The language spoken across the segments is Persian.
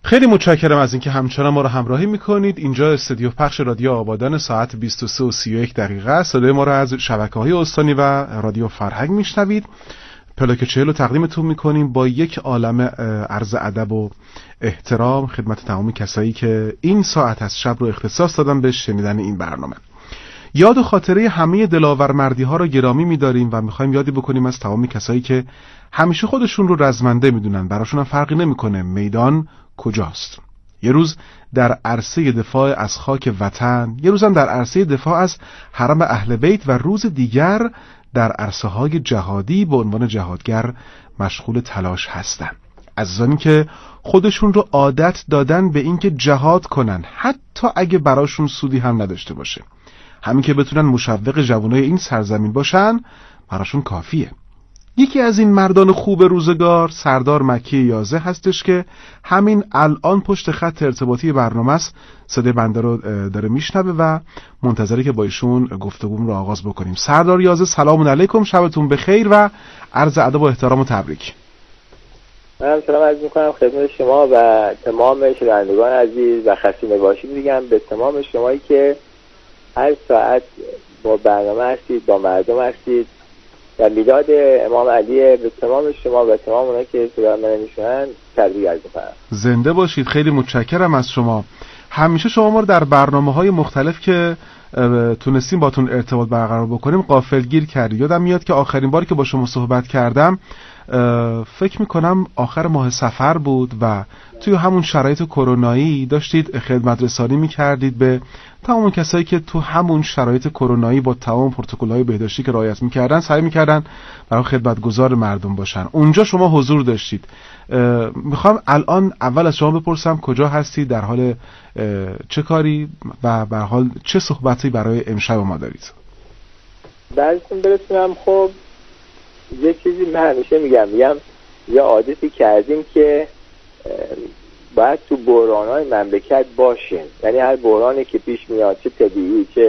خیلی متشکرم از اینکه همچنان ما رو همراهی میکنید. اینجا استودیو پخش رادیو آبادان، ساعت 23:31 است. صدای ما رو از شبکه‌های استانی و رادیو فرهنگ میشنوید. پلاک 40 رو تقدیمتون میکنیم با یک عالمه عرض ادب و احترام خدمت تمام کسایی که این ساعت از شب رو اختصاص دادن به شنیدن این برنامه. یاد و خاطره همه دلاورمردی ها رو گرامی می‌داریم و می‌خوایم یادی بکنیم از تمام کسایی که همیشه خودشون رو رزمنده می‌دونن، براشون هم فرقی نمی‌کنه میدان کجاست. یه روز در عرصه دفاع از خاک وطن، یه روز هم در عرصه دفاع از حرم اهل بیت و روز دیگر در عرصه‌های جهادی به عنوان جهادگر مشغول تلاش هستن. عزیزانی که خودشون رو عادت دادن به اینکه جهاد کنن، حتی اگه براشون سودی هم نداشته باشه. همین که بتونن مشوق جوانای این سرزمین باشن براشون کافیه. یکی از این مردان خوب روزگار سردار مکی یازه هستش که همین الان پشت خط ارتباطی برنامه است. صدای بنده رو داره میشنوه و منتظره که با ایشون گفتگوم رو آغاز بکنیم. سردار یازه، سلام علیکم، شبتون بخیر و عرض ادب و احترام و تبریک. من سلام عرض میکنم خدمت شما و تمام شنوندگان عزیز و خسته نباشید میگم به تمام شمایی که هر ساعت با برنامه هستید، با مردم هستید و میلاد امام علی به تمام شما و تمام اونایی که صدا من میشنن تبریک عرض میکنم. زنده باشید. خیلی متشکرم از شما. همیشه شما ما رو در برنامه‌های مختلف که تونستیم باتون ارتباط برقرار بکنیم غافلگیر کردید. یادم میاد که آخرین باری که با شما صحبت کردم فکر میکنم آخر ماه صفر بود و توی همون شرایط کرونایی داشتید خدمت رسانی میکردید به تمام کسایی که تو همون شرایط کرونایی با تمام پروتکل‌های بهداشتی که رعایت میکردن سعی میکردن برای خدمتگزار مردم باشن. اونجا شما حضور داشتید. میخوام الان اول از شما بپرسم کجا هستید، در حال چه کاری و به حال چه صحبتی برای امشب ما دارید؟ براتون برسونم. خب یه چیزی من همیشه میگم یه عادتی کردیم که باید تو بحران‌های مملکت باشیم. یعنی هر بحرانی که پیش میاد، چه طبیعی چه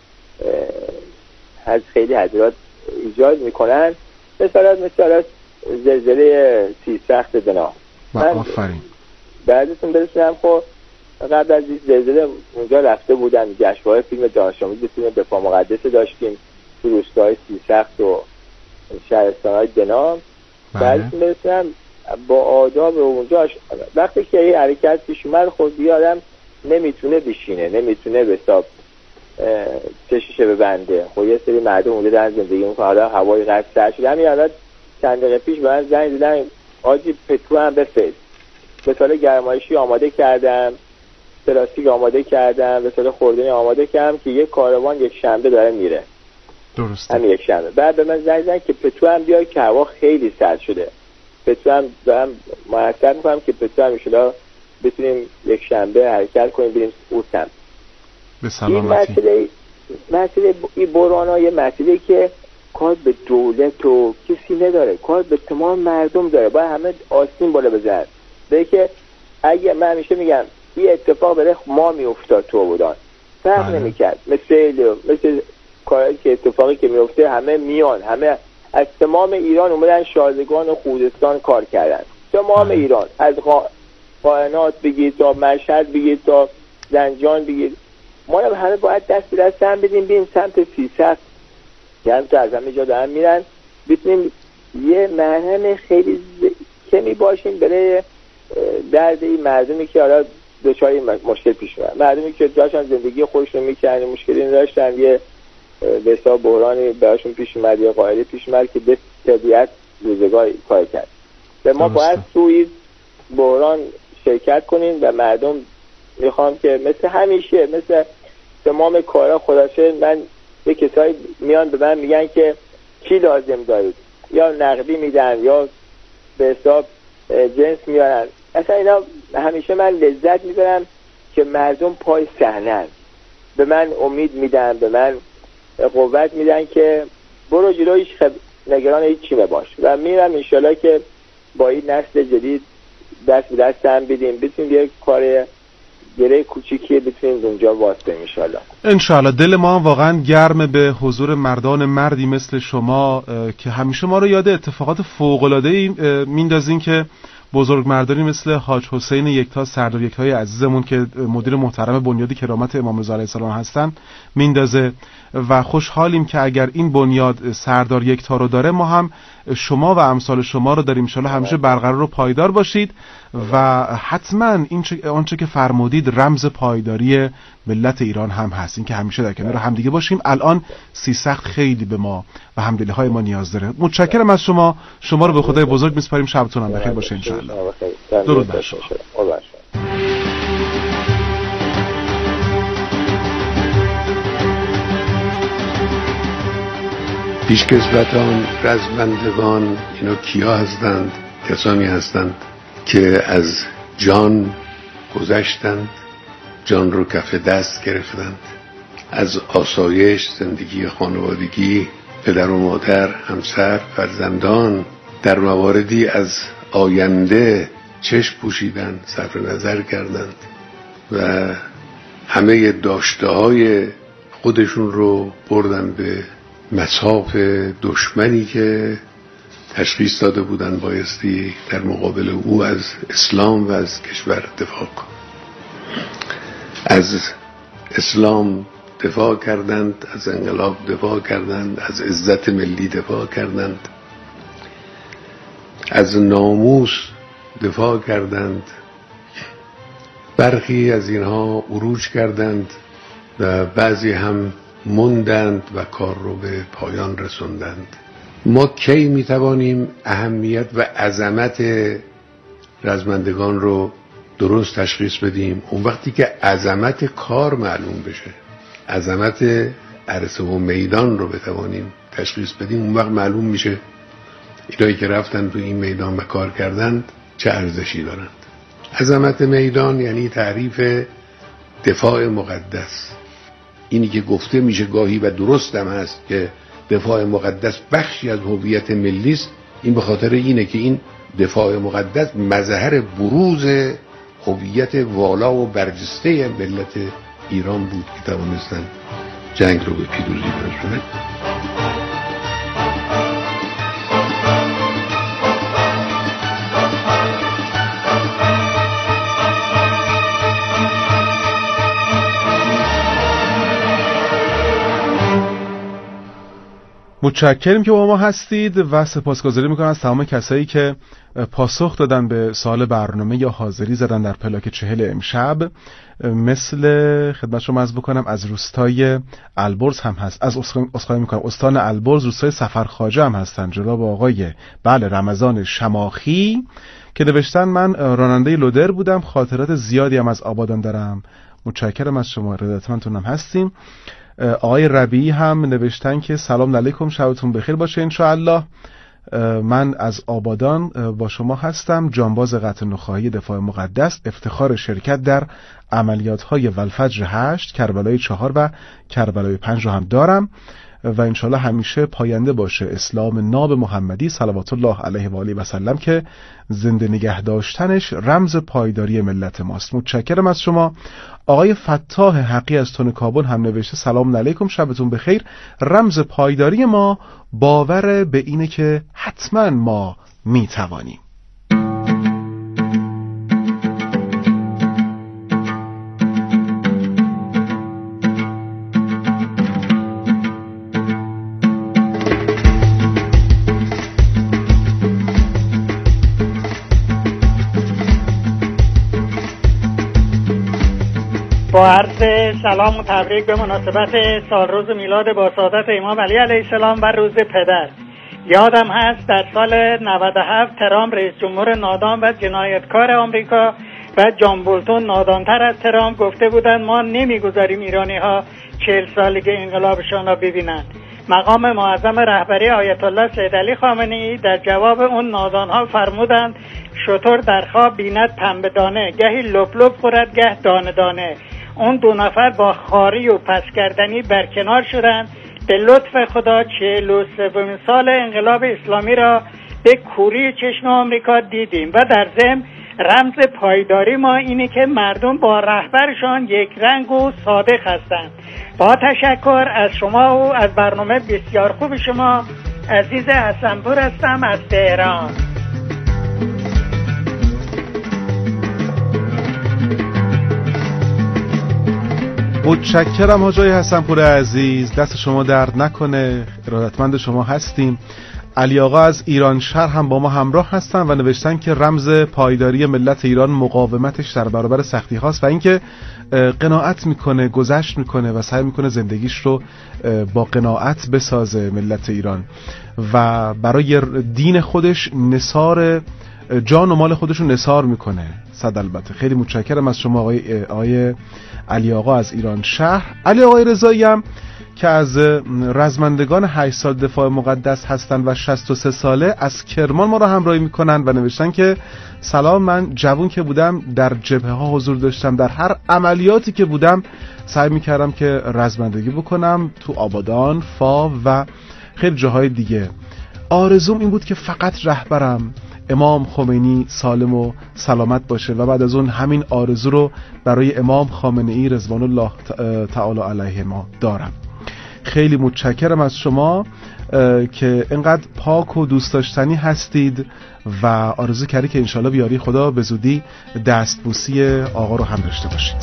از خیلی حضرات ایجاد میکنن، مثلا زلزله سیستخت بنا. آفرین. بعدتون برسونم. خب قبل از این زلزله اونجا رفته بودم جشنواره فیلم دانش آموزی فیلم دفاع مقدس داشتیم تو روستای سیستخت و شهرستان‌های بنا. بعدتون برسونم با آداب اونجا وقتی که این حرکت پیش اومد خود دیگه آدم نمیتونه بشینه، نمیتونه به حساب چشیشه ببنده. خب یه سری مردم اونجا دارن زندگی میکنن، حالا هوای قد سر شده. همین الان چند دقیقه پیش به من زنگ زدن آجی پترو هم بفرست. به سال گرمایشی آماده کردم، پلاستیک آماده کردم، به سال خوردنی آماده کردم که یک کاروان یک شنبه داره میره. درست. همین یک شنبه. بعد به من زنگ زدن که پترو هم بیای که هوا خیلی سرد شده. پترو هم دارم مرتب میکنم که پترو هم انشالله بتونیم یک شنبه حرکت کنیم بریم اون سمت. به سلامتی. این بحران‌ها مسئله که کار به دولت و کسی نداره، کار به تمام مردم داره. باید همه آستین بالا بزنن. به که اگه من همیشه میگم این اتفاق برای ما میافتاد تو بودن فرق نمیکرد، مثل کاری که اتفاقی که میفته همه میان، همه از تمام ایران اومدن شازگان و خوزستان کار کردن. تمام ایران، از قائنات بگید تا مشهد بگید تا زنجان بگید، ما همه باید دست به دست هم بدیم بریم سمت سیستخت. یعنی تو از همه جا دارن میرن، بتونیم یه مرهم خیلی کمی باشیم برای درد این مردمی که حالا دچار مشکل پیش میاد. مردمی که داشتن زندگی خودشون میکردن، مشکلی نداشتن، یه به حساب بحرانی براشون پیش اومد یا قائلی پیش اومد که به طبیعت روزگار کار کرد. و ما باید توی بحران شرکت کنیم و مردم میخوام که مثل همیشه، مثل تمام کارا خلاصه، من یه کسایی میان به من میگن که چی لازم دارید، یا نقدی میدن یا به حساب جنس میارن. اصلا اینا همیشه من لذت میبرم که مردم پای صحنه‌اند، به من امید میدن، به من قوت میدن که برو جلویش، نگران هیچی نباش. و میرم انشالله که با این نسل جدید دست به دست هم بدیم، بتونیم یه کار گره کوچیکی بتونیم اونجا واسطه انشالله. دل ما هم واقعا گرم به حضور مردان مردی مثل شما که همیشه ما رو یاد اتفاقات فوق‌العاده‌ای میندازین که بزرگمردانی مثل حاج حسین یکتا سردار یکتای عزیزمون که مدیر محترم بنیاد کرامت امام رضا علیه السلام هستن میندازه و خوشحالیم که اگر این بنیاد سردار یکتا رو داره ما هم شما و امثال شما رو داریم. ان شاء الله همیشه برقرار و پایدار باشید و حتما آنچه که فرمودید رمز پایداری ملت ایران هم هست، این که همیشه در کنار هم دیگه باشیم. الان سخت خیلی به ما و همدلی‌های ما نیاز داره. متشکرم از شما رو به خدای بزرگ میسپاریم. شبتون هم بخیر باشه ان شاء الله. درود بر شما. پیشکسوتان، رزمندگان، اینا کیا هستند؟ کسانی هستند که از جان گذشتند، جان رو کف دست گرفتند، از آسایش، زندگی خانوادگی، پدر و مادر، همسر، فرزندان، در مواردی از آینده چشم پوشیدند، صرف نظر کردند و همه داشته‌های خودشون رو بردن به مصاف دشمنی که تشخیص داده بودن بایستی در مقابل او از اسلام و از کشور دفاع کن. از اسلام دفاع کردند، از انقلاب دفاع کردند، از عزت ملی دفاع کردند، از ناموس دفاع کردند. برخی از اینها عروج کردند و بعضی هم موندند و کار رو به پایان رسوندند. ما کی میتوانیم اهمیت و عظمت رزمندگان رو درست تشخیص بدیم؟ اون وقتی که عظمت کار معلوم بشه، عظمت عرصه و میدان رو بتوانیم تشخیص بدیم، اون وقت معلوم میشه اینایی که رفتن تو این میدان و کار کردند چه ارزشی دارند. عظمت میدان یعنی تعریف دفاع مقدس. اینی که گفته میشه گاهی و درست هم هست که دفاع مقدس بخشی از هویت ملی است، این به خاطر اینه که این دفاع مقدس مظهر بروز هویت والا و برجسته ملت ایران بود که توانستن جنگ رو به پیروزی برسونن. متشکریم که با ما هستید و سپاسگزاری میکنم از تمام کسایی که پاسخ دادن به سوال برنامه یا حاضری زدن در پلاک 40 امشب. مثل خدمت شما عرض بکنم از روستای البرز هم هست، از اسخای میکنم استان البرز، روستای سفرخواجه هم هستن جناب آقای رمضان شماخی که نوشتن من راننده لودر بودم، خاطرات زیادی هم از آبادان دارم. متشکرم از شما، ردتمندتون هم هستیم. آقای ربیعی هم نوشتن که سلام علیکم، شبتون بخیر باشه انشاءالله. من از آبادان با شما هستم، جانباز قطع نخاعی دفاع مقدس، افتخار شرکت در عملیات‌های والفجر 8، کربلای 4 و کربلای 5 رو هم دارم و انشالله همیشه پاینده باشه اسلام ناب محمدی صلوات الله علیه و آله و سلم که زنده نگه داشتنش رمز پایداری ملت ماست. متشکرم از شما. آقای فتاح حقی از تون کابل هم نوشته سلام علیکم، شبتون بخیر. رمز پایداری ما باور به اینه که حتما ما میتوانیم. با عرض سلام و تبریک به مناسبت سالروز میلاد با سعادت امام علی علیه السلام و روز پدر. یادم هست در سال 97 ترامپ رئیس جمهور نادان و جنایتکار آمریکا و جان بولتون نادانتر از ترامپ گفته بودند ما نمیگذاریم ایرانی ها 40 سالگی انقلابشان را ببینند. مقام معظم رهبری آیت الله سید علی خامنه‌ای در جواب اون نادان ها فرمودند شتر در خواب بیند پنبه دانه، گهی لپ لپ خورد گه دانه دانه. اون دو نفر با خاری و پس کردنی برکنار شدند. به لطف خدا 43 سال انقلاب اسلامی را به کوری چشم آمریکا دیدیم و در ضمن رمز پایداری ما اینه که مردم با رهبرشان یک رنگ و صادق هستند. با تشکر از شما و از برنامه بسیار خوب شما. عزیز حسنپور هستم از تهران. متشکرم حاج آقای حسن‌پور عزیز، دست شما درد نکنه، ارادتمند شما هستیم. علی آقا از ایران شهر هم با ما همراه هستن و نوشتن که رمز پایداری ملت ایران مقاومتش در برابر سختی هاست و اینکه قناعت میکنه، گذشت میکنه و سعی میکنه زندگیش رو با قناعت بسازه ملت ایران و برای دین خودش نثار جان و مال خودش رو نثار میکنه. صد البته. خیلی متشکرم از شما آقای علی آقا از ایران شهر. علی آقای رضایی هم که از رزمندگان 8 سال دفاع مقدس هستن و 63 ساله از کرمان ما را همراهی میکنن و نوشتن که سلام، من جوون که بودم در جبهه ها حضور داشتم، در هر عملیاتی که بودم سعی میکردم که رزمندگی بکنم، تو آبادان، فاو و خیلی جاهای دیگه. آرزوم این بود که فقط رهبرم امام خمینی سالم و سلامت باشه و بعد از اون همین آرزو رو برای امام خامنه‌ای رضوان الله تعالی علیه ما دارم. خیلی متشکرم از شما که اینقدر پاک و دوست داشتنی هستید و آرزو کردی که انشالله بیاری خدا به زودی دستبوسی آقا رو هم داشته باشید.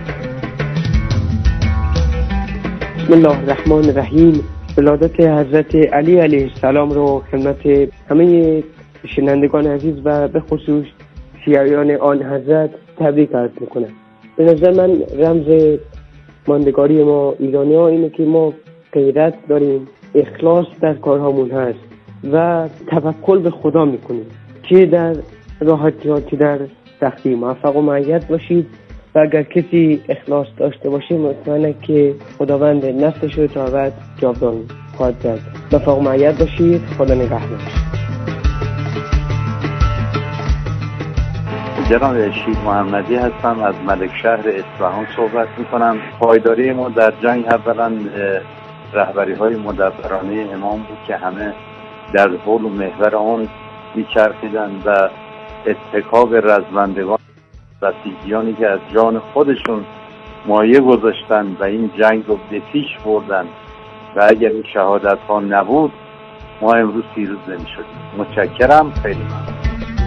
بسم الله الرحمن الرحیم. ولادت حضرت علی علیه السلام رو خدمت همه شنوندگان عزیز و به خصوص شیعیان آن حضرت تبریک عرض میکنم. به نظر من رمز ماندگاری ما ایرانی ها اینه که ما غیرت داریم، اخلاص در کارهامون هست و توکل به خدا میکنیم که در راحتی ها که در سختی موفق و معید باشید و اگر کسی اخلاص داشته باشه مطمئنه که خداوند نفسش رو تا ابد جاودان خواهد زد. موفق و معید باشید. خدا نگهدار. جناب رشید محمدی هستم، از ملک شهر اصفهان صحبت میکنم. پایداری ما در جنگ اولا رهبری های مدبرانه امام بود که همه در حول و محور آن میچرخیدند و اتکا به رزمندگان بسیجیانی که از جان خودشون مایه گذاشتند و این جنگ رو به پیش بردن و اگر این شهادت ها نبود ما امروز پیروز نمی‌شدیم. متشکرم. خیلی ممنون.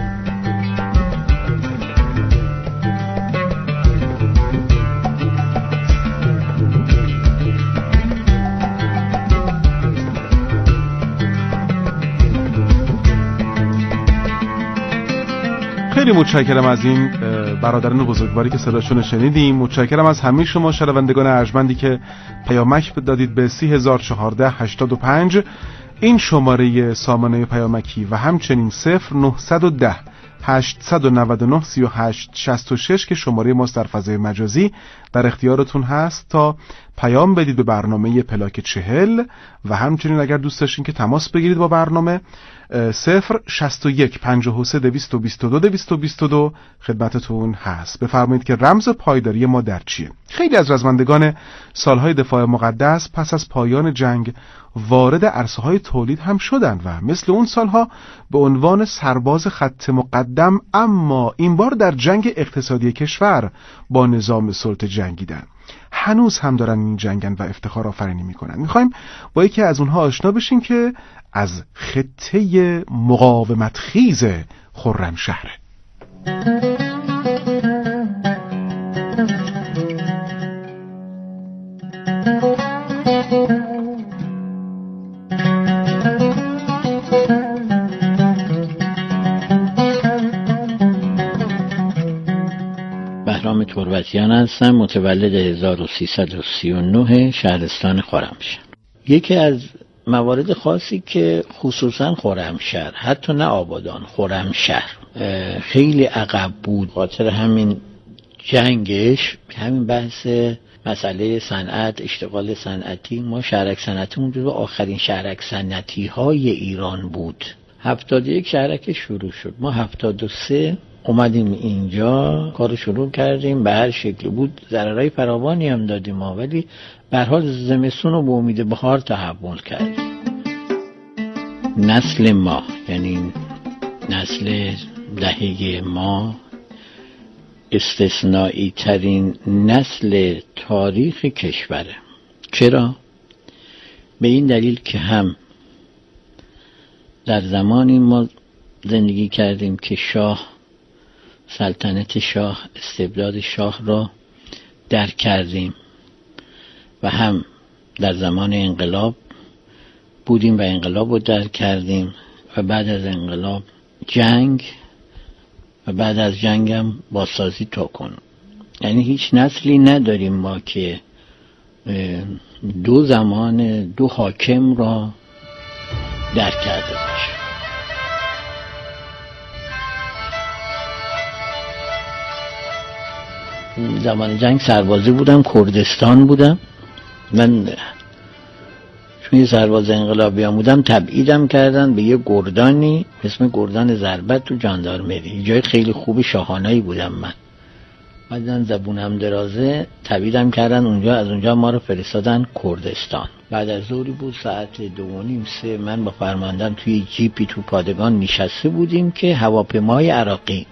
خیلی متشکرم از این برادران بزرگواری که صداشون شنیدیم. متشکرم از همه شما شنوندگان ارجمندی که پیامک دادید به 301485 این شماره سامانه پیامکی و همچنین 0910 899 3866 که شماره ماست در فضای مجازی در اختیارتون هست تا پیام بدید به برنامه پلاک 40 و همچنین اگر دوست داشتین که تماس بگیرید با برنامه 061 53 222 222 خدمتتون هست. بفرمایید که رمز پایداری ما در چیه؟ خیلی از رزمندگان سالهای دفاع مقدس پس از پایان جنگ وارد عرصه‌های تولید هم شدند و مثل اون سالها به عنوان سرباز خط مقدم، اما این بار در جنگ اقتصادی کشور با نظام سلطه جنگیدن. هنوز هم دارن این جنگن و افتخار آفرینی میکنن. میخوایم با یکی از اونها آشنا بشیم که از خطه مقاومت خیز خرمشهره. بهرام تربتیان هستم، متولد 1339 شهرستان خرمشهر. یکی از موارد خاصی که خصوصا خرمشهر، حتی نه آبادان، خرمشهر خیلی عقب بود، خاطر همین جنگش، همین بحث مسئله صنعت، اشتغال صنعتی، ما شهرک صنعتیمون جزو آخرین شهرک صنعتی های ایران بود. 71 شهرک شروع شد، ما 73 اومدیم اینجا کارو شروع کردیم، به هر شکل بود ضررهای فراوانی هم دادیم ما، ولی به هر حال زمستون رو به امید بهار تحمل کردیم. نسل ما، یعنی نسل دهه ما، استثنایی ترین نسل تاریخ کشوره. چرا؟ به این دلیل که هم در زمانی ما زندگی کردیم که سلطنت شاه، استبداد شاه را درک کردیم و هم در زمان انقلاب بودیم و انقلاب رو درک کردیم و بعد از انقلاب جنگ و بعد از جنگ هم بازسازی تا کن. یعنی هیچ نسلی نداریم ما که دو زمان دو حاکم را درک کرده باشه. زمان جنگ سربازی بودم، کردستان بودم. من چون یه سرباز انقلابیان بودم تبعیدم کردن به یه گردانی اسم گردان ضربت تو جاندارمری، جای خیلی خوبی شاهانه‌ای بودم من. بعدن زبونم درازه تبعیدم کردن اونجا، از اونجا ما رو فرستادن کردستان. بعد از ظهری بود، ساعت 2:30 من با فرماندهم توی جیپی تو پادگان نشسته بودیم که هواپیمای عراقی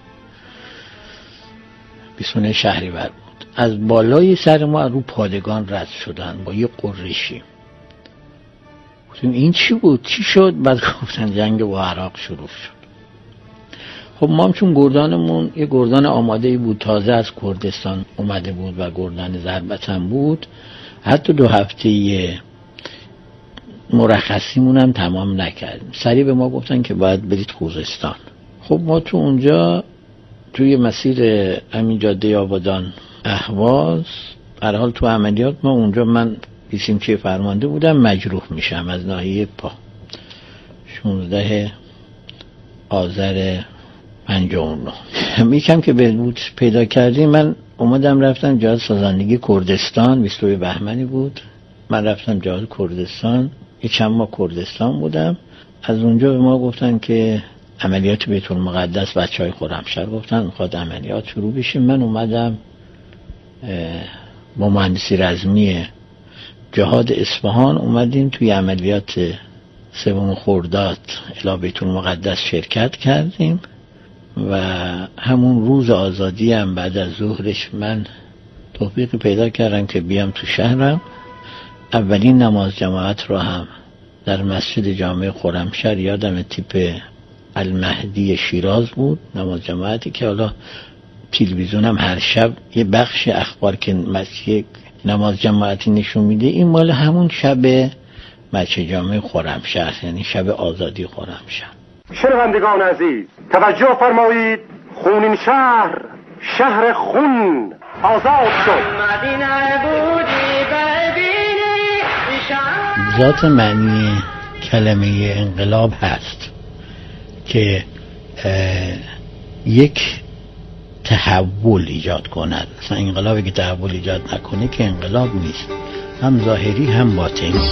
29 شهریور بود، از بالای سر ما رو پادگان رد شدن با یه قرشی. گفتیم این چی بود؟ چی شد؟ بعد گفتن جنگ با عراق شروع شد. خب ما هم چون گردانمون یه گردان آماده‌ای بود، تازه از کردستان اومده بود و گردان ضربت هم بود، حتی 2 هفته مرخصیمون هم تمام نکردیم. سریع به ما گفتن که باید برید خوزستان. خب ما تو اونجا توی مسیر همین جاده آبادان اهواز، هر حال تو عملیات ما اونجا من بیسیمچی فرمانده بودم، مجروح میشم از ناحیه پا. 16 آذر 59 یکم که بهبود پیدا کردیم، من اومدم رفتم جهاز سازندگی کردستان. 22 بهمنی بود، من رفتم جهاز کردستان، یه چند ماه کردستان بودم. از اونجا به ما گفتن که عملیات بیت المقدس، بچهای خرمشهر گفتن میخواد عملیات شروع بشه. من اومدم با مهندسی رزمی جهاد اصفهان اومدیم توی عملیات 3 خرداد الی بیت المقدس شرکت کردیم و همون روز آزادی هم بعد از ظهرش من توفیقی پیدا کردم که بیام تو شهرم. اولین نماز جماعت را هم در مسجد جامع خرمشهر، یادم تیپ المهدی شیراز بود، نماز جماعتی که حالا تلویزیون هم هر شب یه بخش اخبار که مسجد نماز جماعتی نشون میده، این مال همون شب مسجد جامع خرمشهر، یعنی شب آزادی خرمشهر. شنوندگان عزیز توجه فرمایید، خونین شهر، شهر خون آزاد شد. ذات معنی کلمه انقلاب هست که یک تحول ایجاد کند. مثلا انقلابی که تحول ایجاد نکنه که انقلاب نیست، هم ظاهری هم باطنی.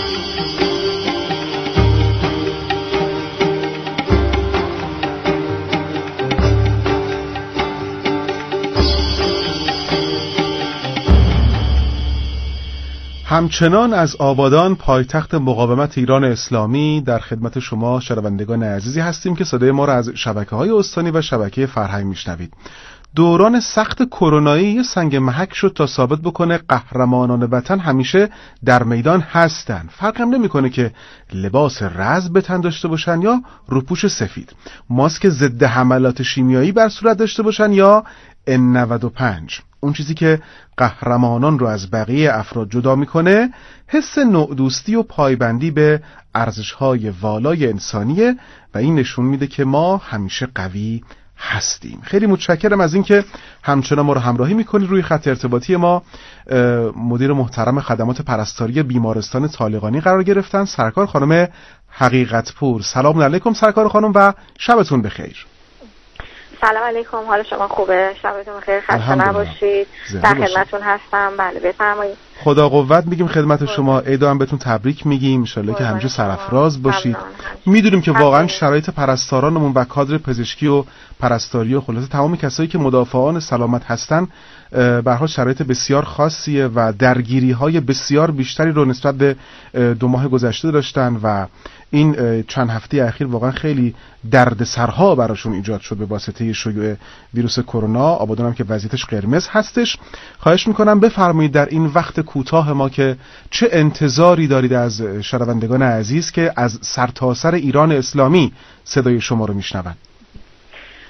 همچنان از آبادان، پایتخت مقاومت ایران اسلامی، در خدمت شما شنوندگان عزیزی هستیم که صدای ما را از شبکه‌های استانی و شبکه فرهنگ میشنوید. دوران سخت کرونایی یه سنگ محک شد تا ثابت بکنه قهرمانان وطن همیشه در میدان هستن. فرق هم نمیکنه که لباس رز به تن داشته باشن یا روپوش سفید، ماسک ضد حملات شیمیایی بر صورت داشته باشن یا N95. اون چیزی که قهرمانان رو از بقیه افراد جدا میکنه حس نوع‌دوستی و پایبندی به ارزش‌های والای انسانیه و این نشون میده که ما همیشه قوی هستیم. خیلی متشکرم از اینکه همچنان ما رو همراهی میکنید. روی خط ارتباطی ما مدیر محترم خدمات پرستاری بیمارستان طالقانی قرار گرفتن، سرکار خانم حقیقت‌پور. سلام علیکم سرکار خانم و شبتون بخیر. سلام علیکم، حال شما خوبه؟ شبتون بخیر، خسته نباشید. در خدمتتون هستم. بله بفرمایید. خدا قوت میگیم خدمت شما. عید هم بهتون تبریک میگیم، ان شاءالله که همینجور سرافراز باشید. میدونیم که واقعا شرایط پرستارانمون و کادر پزشکی و پرستاری و خلاصه تمام کسایی که مدافعان سلامت هستن به هر حال شرایط بسیار خاصیه و درگیری‌های بسیار بیشتری رو نسبت به 2 ماه گذشته داشتن و این چند هفته اخیر واقعا خیلی دردسرها براشون ایجاد شد به واسطه شیوع ویروس کرونا. آبادان هم که وضعیتش قرمز هستش. خواهش میکنم بفرمایید در این وقت کوتاه ما که چه انتظاری دارید از شنوندگان عزیز که از سرتاسر ایران اسلامی صدای شما رو میشنون؟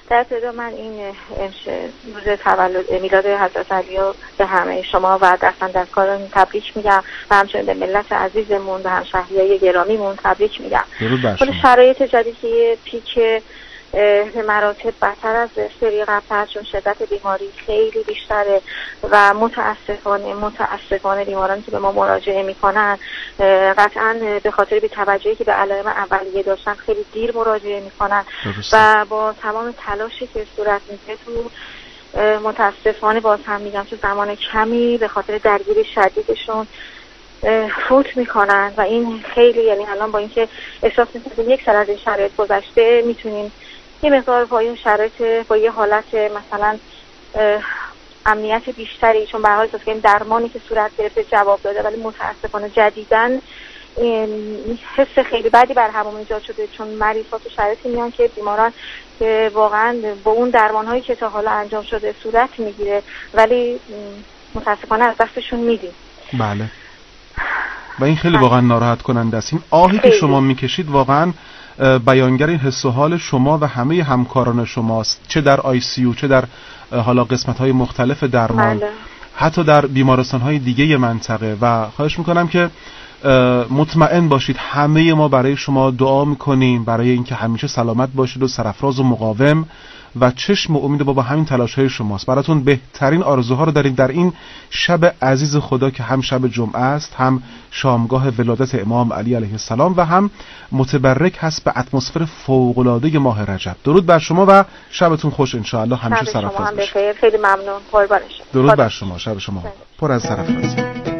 در ابتدا من این روز تولد میلاد حضرت علی رو به همه شما و دستاندرکاران تبریک میگم و همچنین به ملت عزیزمون و همشهریای گرامیمون تبریک میگم. خود شرایط جدیدی پیک به مراتب بدتر از سری قبل، چون شدت بیماری خیلی بیشتره و متاسفانه بیمارانی که به ما مراجعه میکنن قطعا به خاطر بی‌توجهی که به علائم اولیه داشتن خیلی دیر مراجعه میکنن و با تمام تلاشی که صورت میگیره تو متاسفانه باز هم میگم تو زمان کمی به خاطر درگیری شدیدشون فوت میکنن و این خیلی، یعنی الان با اینکه احساس میکنیم یک سال از این شرایط گذشته میتونیم یه مقدار با این شرایط با یه حالت مثلا امنیت بیشتری، چون به هر حال احساس کنیم درمانی که صورت گرفته جواب داده، ولی متاسفانه جدیداً حس خیلی بدی بر همون ایجاد شده، چون مریض‌ها تو شرایطی میان که بیماران که واقعا با اون درمان‌هایی که تا حالا انجام شده صورت میگیره ولی متاسفانه از دستشون میدیم. بله. و این خیلی واقعا ناراحت کننده است. این آهی که شما میکشید واقعا بیانگر این حس و حال شما و همه همکاران شماست، چه در ICU چه در حالا قسمت‌های مختلف درمان، حتی در بیمارستان‌های دیگه منطقه. و خواهش میکنم که مطمئن باشید همه ما برای شما دعا میکنیم، برای اینکه همیشه سلامت باشید و سرفراز و مقاوم و چشم امید با همین تلاش‌های شماست. براتون بهترین آرزوها رو داریم در این شب عزیز خدا که هم شب جمعه است، هم شامگاه ولادت امام علی علیه السلام و هم متبرک هست به اتمسفر فوق‌العاده ماه رجب. درود بر شما و شبتون خوش ان شاء الله، همیشه سرفراز باشید. خیلی ممنون. قربان شما. درود بر شما، شب شما پر از سرفراز.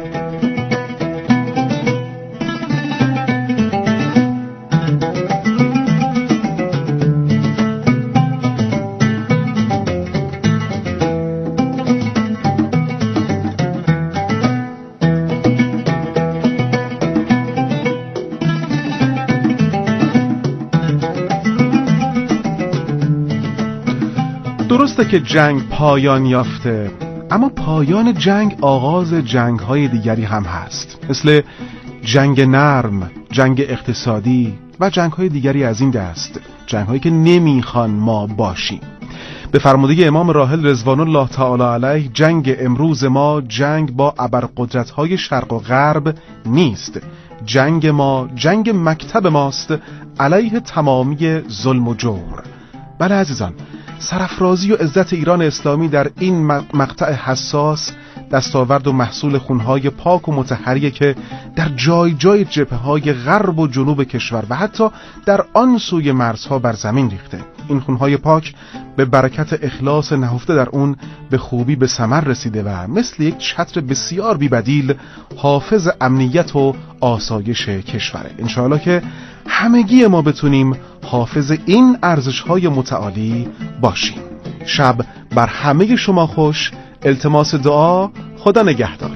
درسته که جنگ پایان یافته، اما پایان جنگ آغاز جنگ‌های دیگری هم هست، مثل جنگ نرم، جنگ اقتصادی و جنگ‌های دیگری از این دست، جنگ‌هایی که نمیخوان ما باشیم. به فرموده امام راحل رضوان الله تعالی علیه، جنگ امروز ما جنگ با ابرقدرت‌های شرق و غرب نیست، جنگ ما جنگ مکتب ماست علیه تمامی ظلم و جور. بله عزیزان، سرافرازی و عزت ایران اسلامی در این مقطع حساس دستاورد و محصول خونهای پاک و مطهریه که در جای جای جبهه‌های غرب و جنوب کشور و حتی در آن سوی مرزها بر زمین ریخته. این خونهای پاک به برکت اخلاص نهفته در اون به خوبی به ثمر رسیده و مثل یک چتر بسیار بی‌بدیل حافظ امنیت و آسایش کشوره. انشاءالله که همگی ما بتونیم حافظ این ارزش‌های متعالی باشیم. شب بر همه شما خوش. التماس دعا. خدا نگهدار.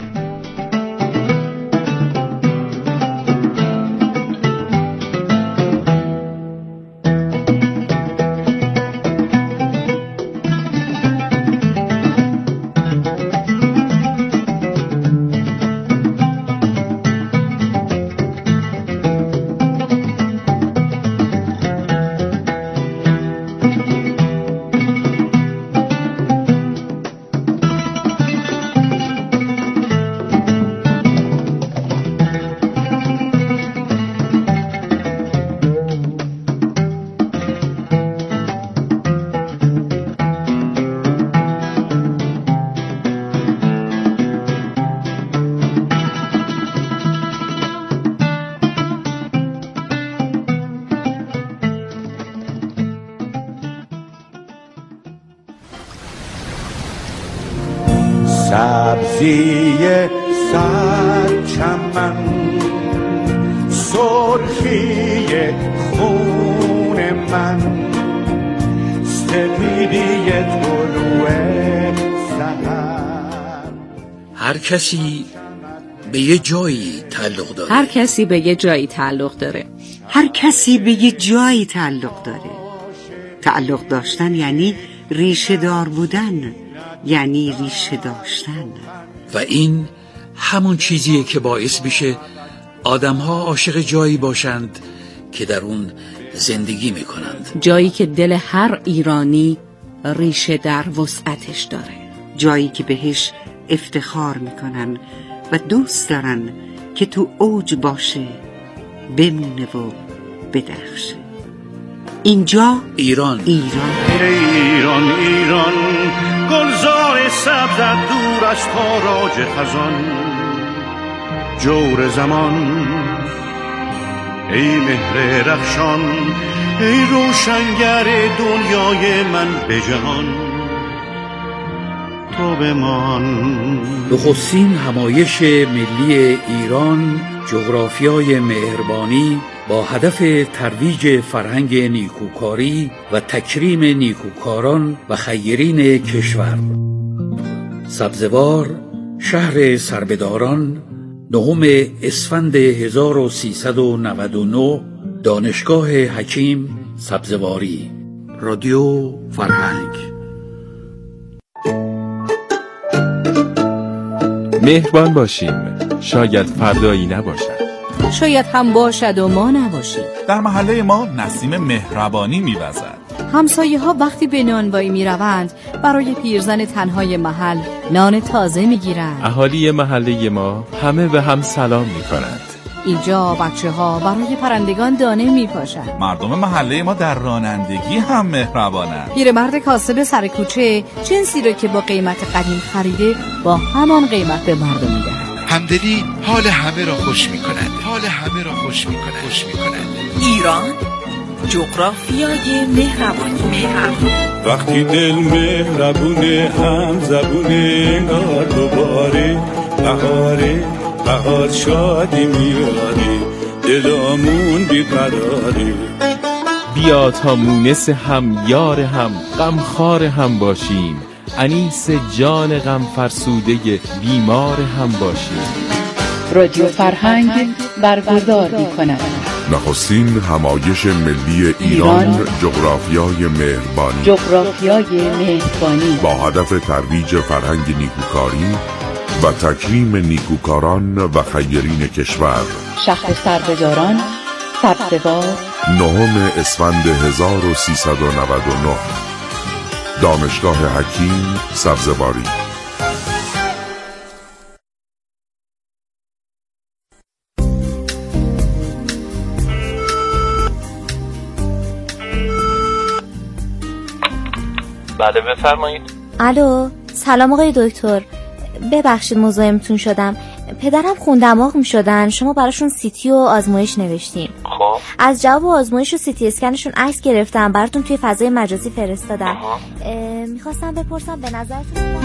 سبزی سر چمن، سرخی خون من، سپیدی طلوع سحر. هر کسی به یه جایی تعلق داره. هر کسی به یه جایی تعلق داره. هر کسی به یه جایی تعلق داره. تعلق داشتن یعنی ریشه دار بودن، یعنی ریشه داشتن. و این همون چیزیه که باعث میشه آدم‌ها عاشق جایی باشند که در اون زندگی می کنند. جایی که دل هر ایرانی ریشه در وسعتش داره، جایی که بهش افتخار میکنن و دوست دارن که تو اوج باشه، بمونه و بدرخشه. اینجا ایران. ایران ایران گلزار سبز دور از تاراج خزان، جور زمان ای مهر رخشان، ای روشنگر دنیای من به جهان، تو بمان. نخستین همایش ملی ایران، جغرافیای مهربانی با هدف ترویج فرهنگ نیکوکاری و تکریم نیکوکاران و خیرین کشور. سبزوار، شهر سربداران، 9 اسفند 1399، دانشگاه حکیم سبزواری. رادیو فرهنگ. مهربان باشیم، شاید فردایی نباشد، شاید هم باشد و ما نباشیم. در محله ما نسیم مهربانی می‌وزد. همسایه ها وقتی به نانوایی می روند برای پیرزن تنهای محل نان تازه می گیرند. اهالی محله ما همه به هم سلام می کنند. اینجا بچه ها برای پرندگان دانه می پاشند. مردم محله ما در رانندگی هم مهربانند. پیرمرد کاسب سر کوچه جنسی رو که با قیمت قدیم خریده با همان قیمت به مردم می دهند. همدلی حال همه را خوش می کند. ایران، جغرافیای مهربانی. وقتی دل مهربونه، هم زبونه، انگار دوباره بهار شادی میاره، دلامون بیقراره. بیا تا مونس هم، یار هم، غمخوار هم باشیم، انیس جان غم فرسوده بیمار هم باشیم. رادیو فرهنگ برگزار می‌کند نخستین همایش ملی ایران، جغرافیای مهربانی با هدف ترویج فرهنگ نیکوکاری و تکریم نیکوکاران و خیرین کشور. شهر سربداران، سبزوار، 9 اسفند 1399، دانشگاه حکیم سبزواری. بله بفرمایید. الو، سلام آقای دکتر، ببخشید مزاحمتون شدم. پدرم خون دماغ می شدن، شما براشون سیتی و آزمایش نوشتین. خب از جواب آزمایش و سیتی اسکنشون عکس گرفتم براتون توی فضای مجازی فرستادم. میخواستم بپرسم به نظرتون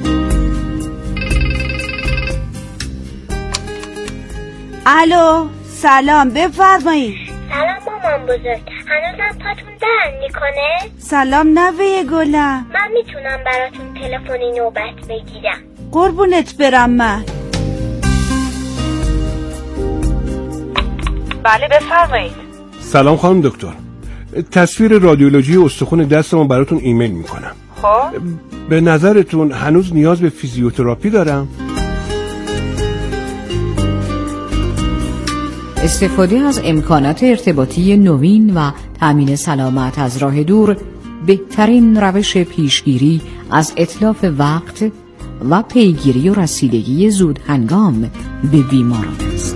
الو، سلام، بفرمایید. سلام مامان بزرگ، هنوزم پاتون درد میکنه؟ سلام نوه گلم. من میتونم براتون تلفنی نوبت بگیرم؟ قربونت برم من. بله بفرمایید. سلام خانم دکتر، تصویر رادیولوژی استخوان دستمو براتون ایمیل میکنم. خب به نظرتون هنوز نیاز به فیزیوتراپی دارم؟ استفاده از امکانات ارتباطی نوین و تامین سلامت از راه دور بهترین روش پیشگیری از اتلاف وقت و پیگیری و رسیدگی زود هنگام به بیماران است.